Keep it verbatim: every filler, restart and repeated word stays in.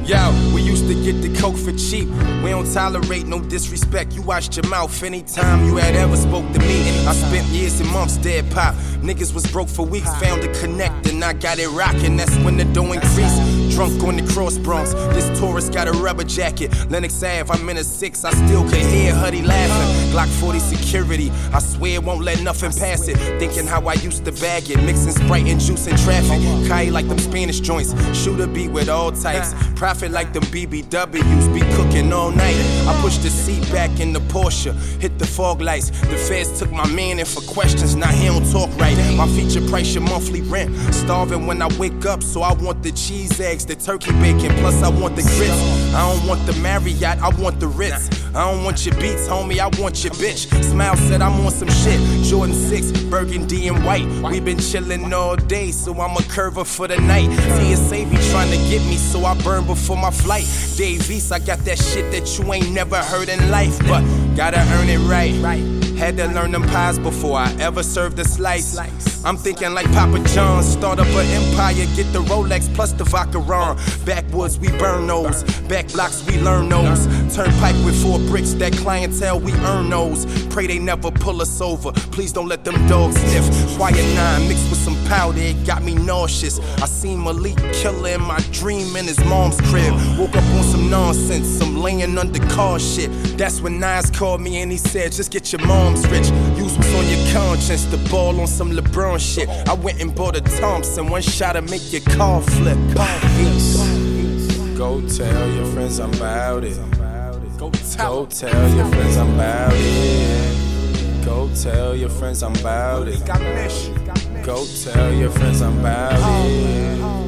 Yo, we used to get the coke for cheap. We don't tolerate no disrespect. You watched your mouth anytime you had ever spoke to me. I spent years and months dead pop. Niggas was broke for weeks, found a connect and I got it rockin'. That's when the dough increased. Drunk on the cross Bronx. This tourist got a rubber jacket. Lennox Ave, I'm in a six. I still could hear Huddy laughing. Glock forty security. I swear won't let nothing pass it. Thinking how I used to bag it. Mixing Sprite and juice in traffic. Kai like them Spanish joints. Shooter beat with all types. Profit like them B B Ws. Be cooking all night. I pushed the seat back in the Porsche. Hit the fog lights. The feds took my man in for questions. Now he don't talk right. My feature price your monthly rent. Starving when I wake up, so I want the cheese eggs, the turkey bacon, plus I want the grits. I don't want the Marriott, I want the Ritz. I don't want your beats, homie, I want your bitch. Smile said I'm on some shit. Jordan six, burgundy and white. We been chillin' all day, so I'm a curver for the night. T S A be trying to get me, so I burn before my flight. Davies, I got that shit that you ain't never heard in life, but gotta earn it right. Had to learn them pies before I ever served a slice. I'm thinking like Papa John, start up an empire, get the Rolex plus the Vacheron. Backwoods, we burn those. Back blocks, we learn those. Turnpike with four bricks, that clientele, we earn those. Pray they never pull us over. Please don't let them dogs sniff. Quiet nine mixed with some powder, it got me nauseous. I seen Malik Killer in my dream in his mom's crib. Woke up on some nonsense, some laying under car shit. That's when Nas called me and he said, just get your mom's rich. Use what's on your conscience, the ball on some LeBron shit. I went and bought a Thompson, one shot to make your car flip. Peace. Go tell your friends I'm about it. Go tell, Go tell your friends I'm about it. Go tell your friends I'm about it. Go tell your friends I'm about it.